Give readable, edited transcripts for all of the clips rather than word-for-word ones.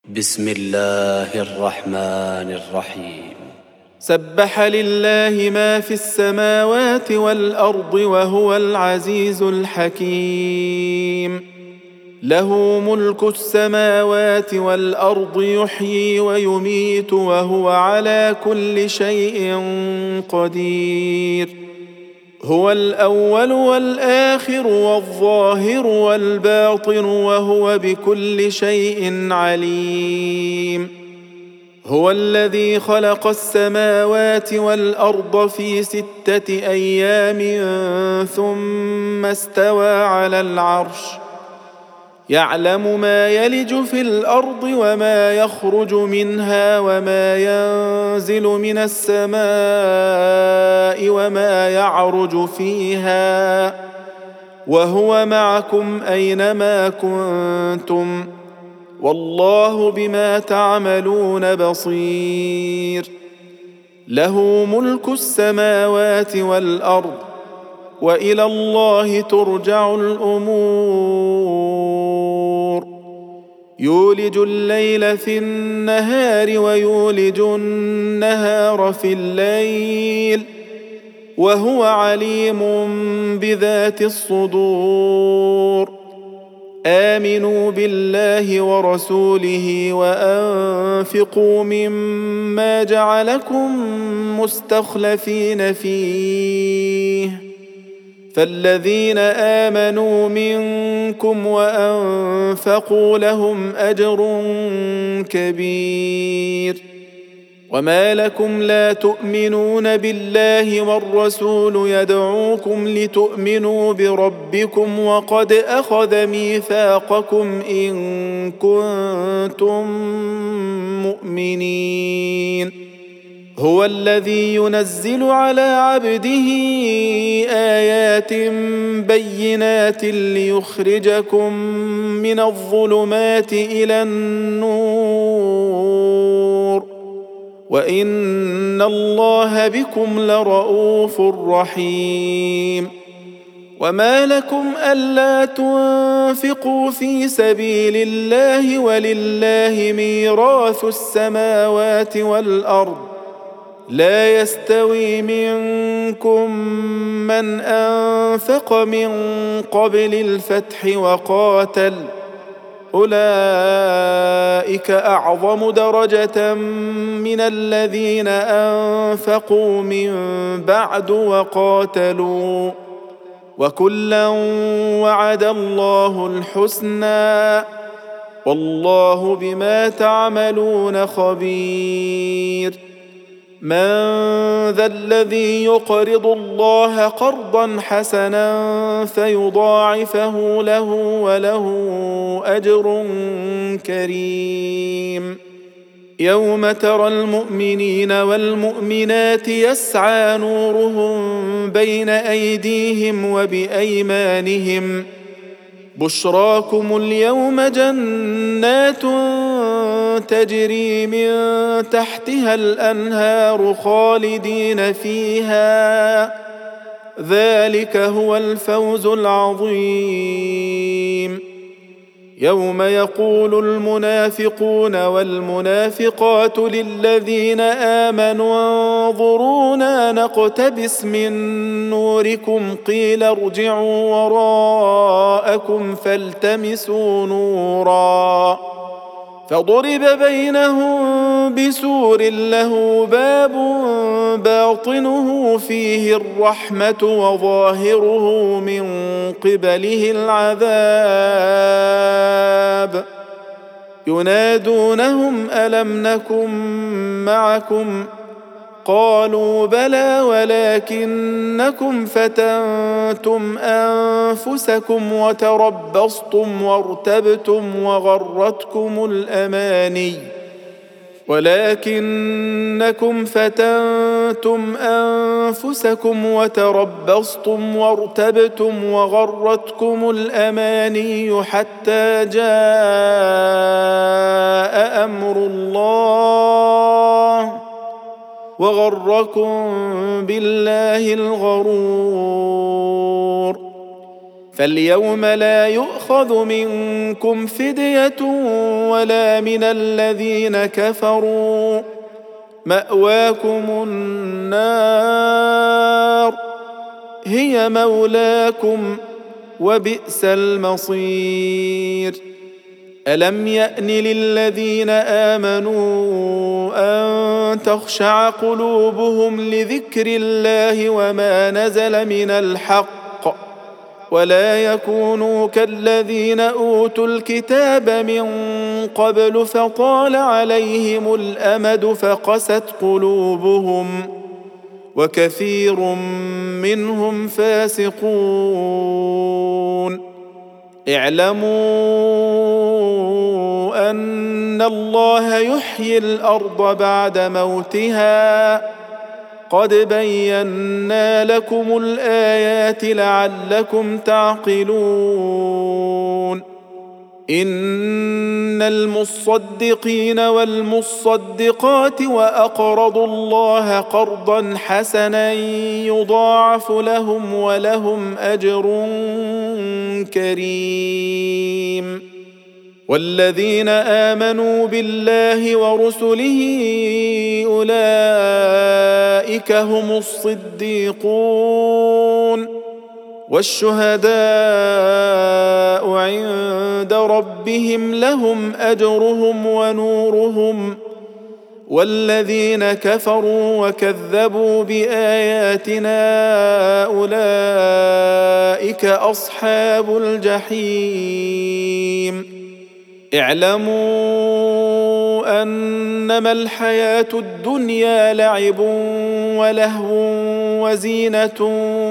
بسم الله الرحمن الرحيم. سبح لله ما في السماوات والأرض وهو العزيز الحكيم. له ملك السماوات والأرض، يحيي ويميت وهو على كل شيء قدير. هو الأول والآخر والظاهر والباطن وهو بكل شيء عليم. هو الذي خلق السماوات والأرض في 6 أيام ثم استوى على العرش، يعلم ما يلج في الأرض وما يخرج منها وما ينزل من السماء وما يعرج فيها، وهو معكم أينما كنتم، والله بما تعملون بصير. له ملك السماوات والأرض، وإلى الله ترجع الأمور. يولج الليل في النهار ويولج النهار في الليل، وهو عليم بذات الصدور. آمنوا بالله ورسوله وأنفقوا مما جعلكم مستخلفين فيه، فالذين آمنوا منكم وأنفقوا لهم أجر كبير. وما لكم لا تؤمنون بالله والرسول يدعوكم لتؤمنوا بربكم وقد أخذ ميثاقكم إن كنتم مؤمنين. هو الذي ينزل على عبده آيات بينات ليخرجكم من الظلمات إلى النور، وإن الله بكم لرؤوف رحيم. وما لكم ألا تنفقوا في سبيل الله ولله ميراث السماوات والأرض، لا يستوي منكم من أنفق من قبل الفتح وقاتل، أولئك أعظم درجة من الذين أنفقوا من بعد وقاتلوا، وكلا وعد الله الحسنى، والله بما تعملون خبير. من ذا الذي يقرض الله قرضا حسنا فيضاعفه له وله أجر كريم؟ يوم ترى المؤمنين والمؤمنات يسعى نورهم بين أيديهم وبأيمانهم، بشراكم اليوم جنات تجري من تحتها الأنهار خالدين فيها، ذلك هو الفوز العظيم. يوم يقول المنافقون والمنافقات للذين آمنوا انظرونا نقتبس من نوركم قيل ارجعوا وراءكم فالتمسوا نورا، فضرب بينهم بسور له باب باطنه فيه الرحمة وظاهره من قبله العذاب. ينادونهم ألم نكن معكم؟ قالوا بلى ولكنكم فتنتم أنفسكم وتربصتم وارتبتم وغرتكم الأماني حتى جاء أمر الله وغركم بالله الغرور. فاليوم لا يؤخذ منكم فدية ولا من الذين كفروا، مأواكم النار هي مولاكم وبئس المصير. ألم يأن للذين آمنوا أن تخشع قلوبهم لذكر الله وما نزل من الحق، ولا يكونوا كالذين أوتوا الكتاب من قبل فطال عليهم الأمد فقست قلوبهم وكثير منهم فاسقون. اعلموا أن الله يحيي الأرض بعد موتها، قد بينا لكم الآيات لعلكم تعقلون. إن المصدقين والمصدقات وأقرضوا الله قرضا حسنا يضاعف لهم ولهم أجر كريم. والذين آمنوا بالله ورسله أولئك هم الصديقون والشهداء عند ربهم لهم أجرهم ونورهم. والذين كفروا وكذبوا بآياتنا أولئك أصحاب الجحيم. اعلموا أنما الحياة الدنيا لعب ولهو وزينة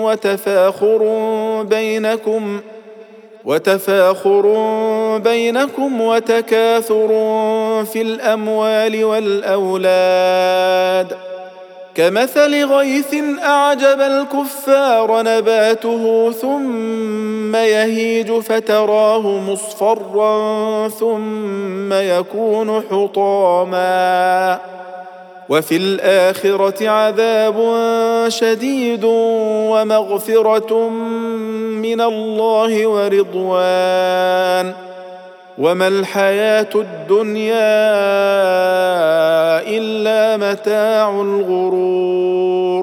وتفاخر بينكم وتكاثر في الأموال والأولاد، كمثل غيث أعجب الكفار نباته ثم يهيج فتراه مصفرا ثم يكون حطاما، وفي الآخرة عذاب شديد ومغفرة من الله ورضوان، وما الحياة الدنيا إلا متاع الغرور.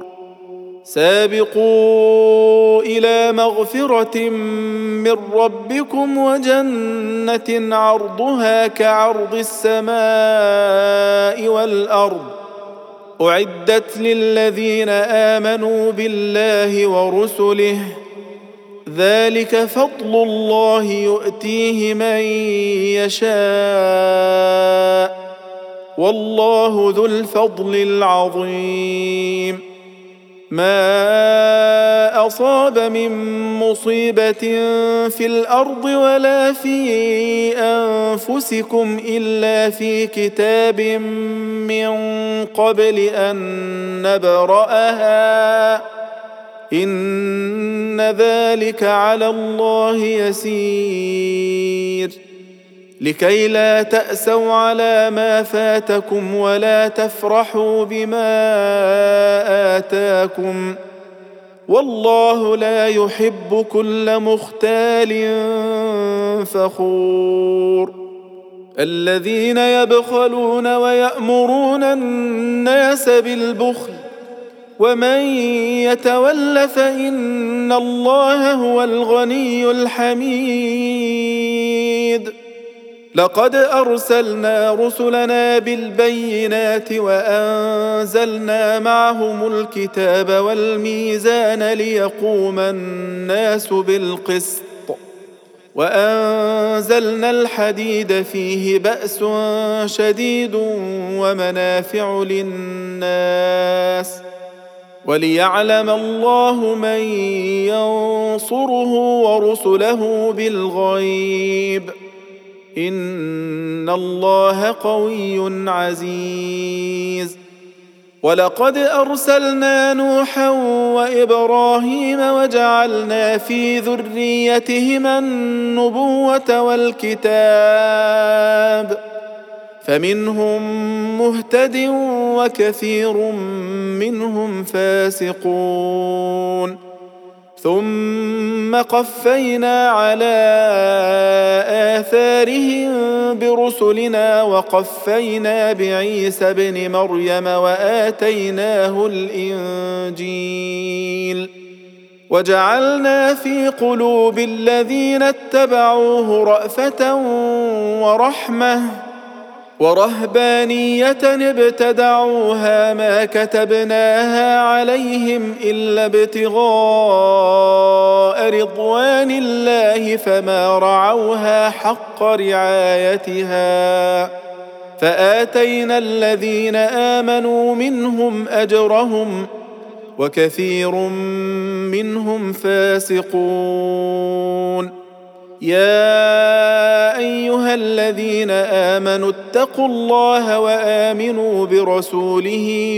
سابقوا إلى مغفرة من ربكم وجنة عرضها كعرض السماء والأرض أعدت للذين آمنوا بالله ورسله، ذلك فضل الله يؤتيه من يشاء والله ذو الفضل العظيم. ما أصاب من مصيبة في الأرض ولا في أنفسكم إلا في كتاب من قبل أن نبرأها إن ذلك على الله يسير. لكي لا تأسوا على ما فاتكم ولا تفرحوا بما آتاكم، والله لا يحب كل مختال فخور. الذين يبخلون ويأمرون الناس بالبخل ومن يتول فإن الله هو الغني الحميد. لقد أرسلنا رسلنا بالبينات وأنزلنا معهم الكتاب والميزان ليقوم الناس بالقسط، وأنزلنا الحديد فيه بأس شديد ومنافع للناس وليعلم الله من ينصره ورسله بالغيب إن الله قوي عزيز. ولقد أرسلنا نوحا وإبراهيم وجعلنا في ذريتهما النبوة والكتاب فمنهم مهتد وكثير منهم فاسقون. ثم قفينا على آثارهم برسلنا وقفينا بعيسى ابن مريم وآتيناه الإنجيل وجعلنا في قلوب الذين اتبعوه رأفة ورحمة ورهبانية ابتدعوها ما كتبناها عليهم إلا ابتغاء رضوان الله فما رعوها حق رعايتها فآتينا الذين آمنوا منهم أجرهم وكثير منهم فاسقون. يا أيها الذين آمنوا اتقوا الله وآمنوا برسوله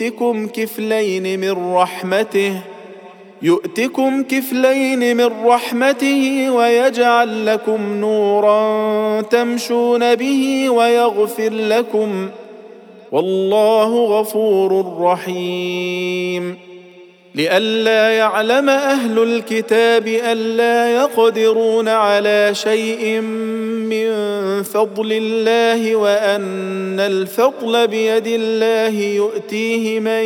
يؤتكم كفلين من رحمته ويجعل لكم نورا تمشون به ويغفر لكم والله غفور رحيم. لئلا يعلم أهل الكتاب ألا يقدرون على شيء من فضل الله وأن الفضل بيد الله يؤتيه من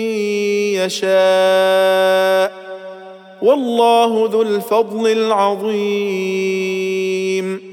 يشاء والله ذو الفضل العظيم.